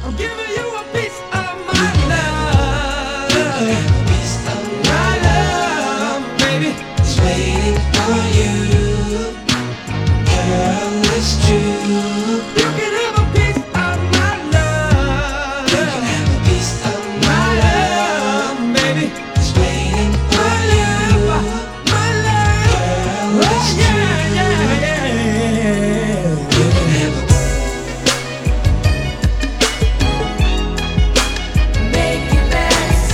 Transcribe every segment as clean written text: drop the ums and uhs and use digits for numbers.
giving you a piece of my love. Piece of my love, baby. It's waiting for you. Girl, it's true. You can have a piece of my love. You can have a piece of my love, baby. It's waiting for you. My love. Girl, it's true. You can have a make it last.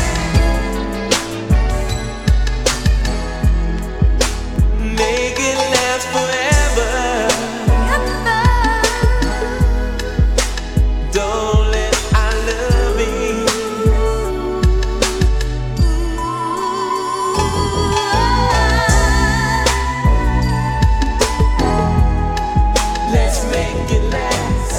Make it last forever. Don't let I love me. Let's make it last.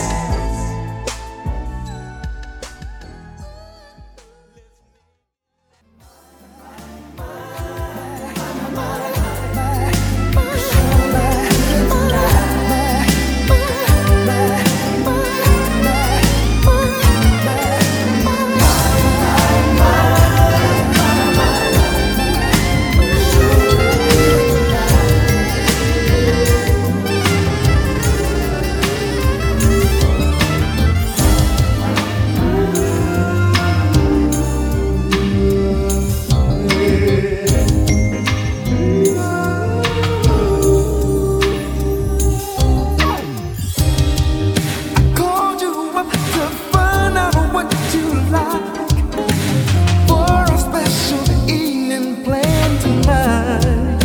Called you up to find out what you like for a special evening plan tonight.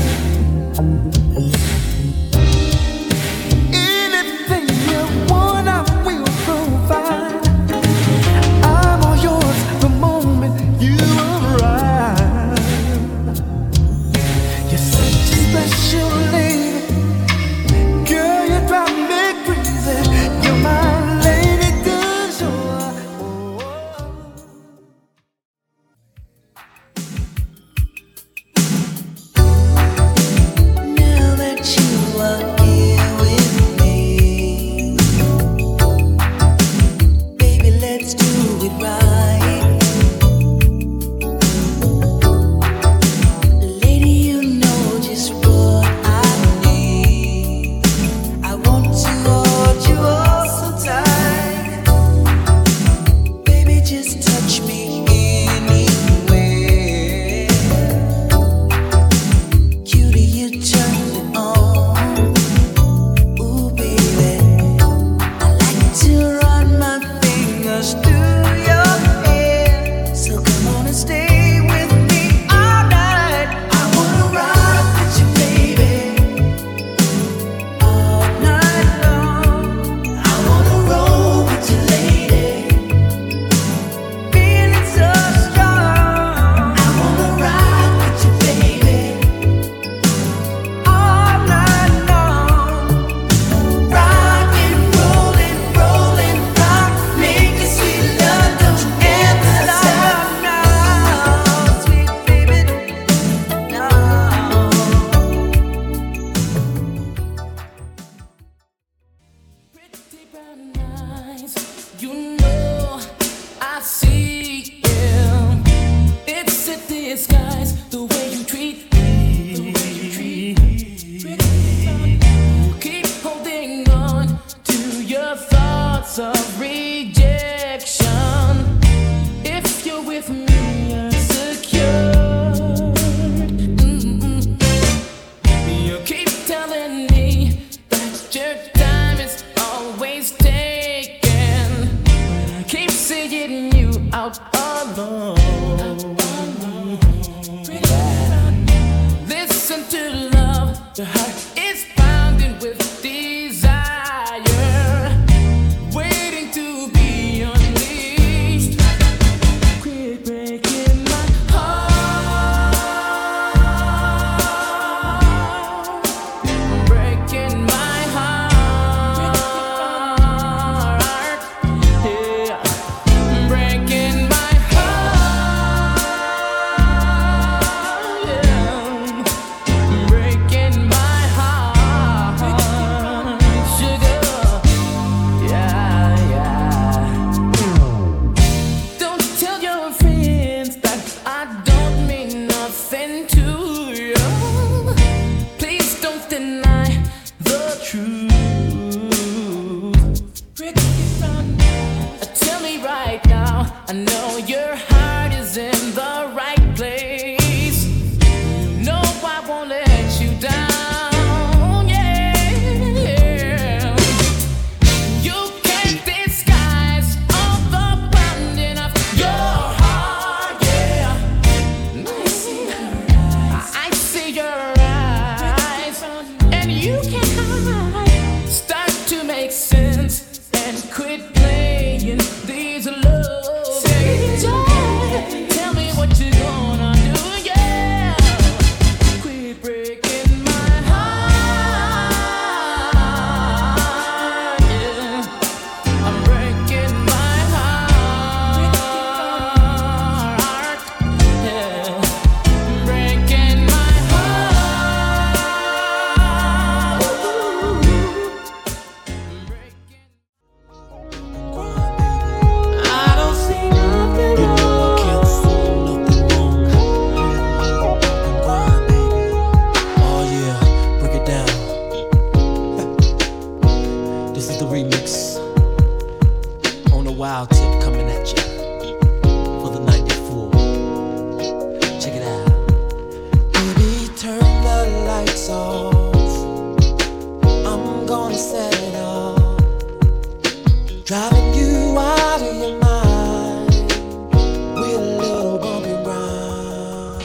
Anything you want, I will provide. I'm all yours the moment you arrive. You're such a special lady, girl. You drive me crazy. You're my lady du jour. Now that you are here with me, baby, let's do it right. Lady, you know just what I need. I want to hold you all so tight. Baby, just touch me anywhere. Cutie, you turn it on. Ooh, baby, I like to run my fingers through your hair. So come on and stay with me all night. I wanna rock with you, baby, all night long. I wanna roll with you, lady, feeling so strong. I wanna rock with you, baby, all night long. Rockin', rollin', rollin', rock, make it sweet love, don't you ever stop now, sweet baby, no. Pretty brown eyes, you know I see you. It's a disguise, the way you treat me. You keep holding on to your thoughts of rejection. If you're with me, you're secure. You keep telling me that your time is always taken. I keep seeing you out alone. Listen to love, the heart is pounding with desire, waiting to be unleashed. Quit breaking my heart, breaking my heart, yeah, breaking my heart. quit playing these love games. Tell me what you gonna do, yeah. Quit breaking my heart, yeah. I'm breaking my heart, yeah. Breaking my heart. I don't see nothing wrong. Can't fool nothing wrong. Grind, baby. Oh yeah, break it down. This is the remix on the wild tip coming at you for the 94. Check it out. Baby, turn the lights off. I'm gonna set it off. Driving you out of your mind with a little bumpy grind.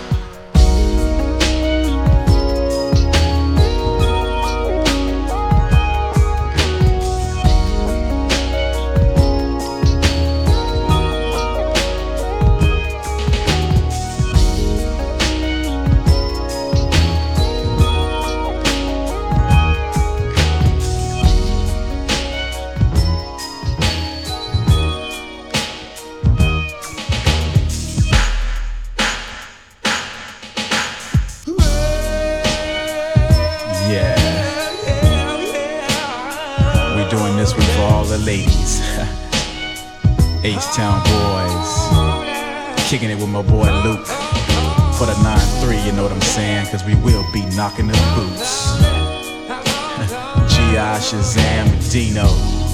Yeah, we're doing this one for all the ladies. H-Town boys, kicking it with my boy Luke for the 9-3, you know what I'm saying? Cause we will be knocking the boots. G.I. Shazam, Dino.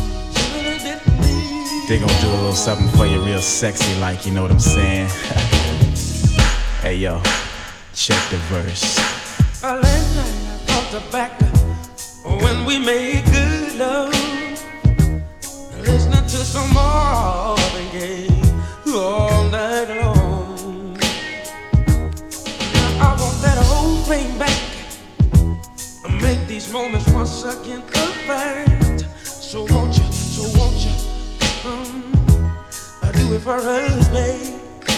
They gon' do a little something for you real sexy like, you know what I'm saying? Hey yo, check the verse. Last night I thought back when we made good love, listening to some Marvin Gaye all night long. Now I want that old thing back, make these moments once again perfect. So won't you do it for us, babe?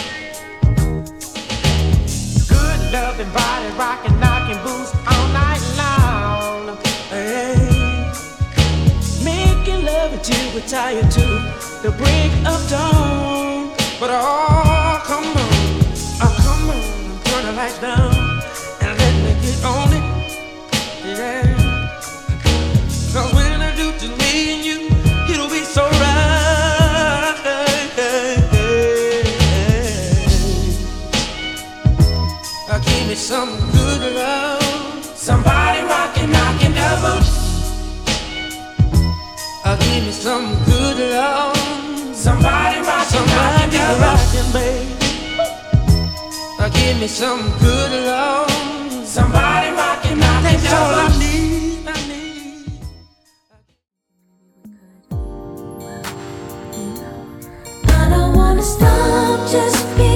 Good loving, body rocking, knocking boots all night long. Hey, making love until we're tired to the break of dawn. But come on, turn the lights down and let me get on it. Yeah, 'cause when I do to me and you, it'll be so right. Give me some good love, somebody rockin', knockin' the boots. Give me some good love, somebody rockin', knockin' the boots, baby. Give me some good love, somebody rockin', knockin' the boots. That's all I need, I need. I don't wanna stop just being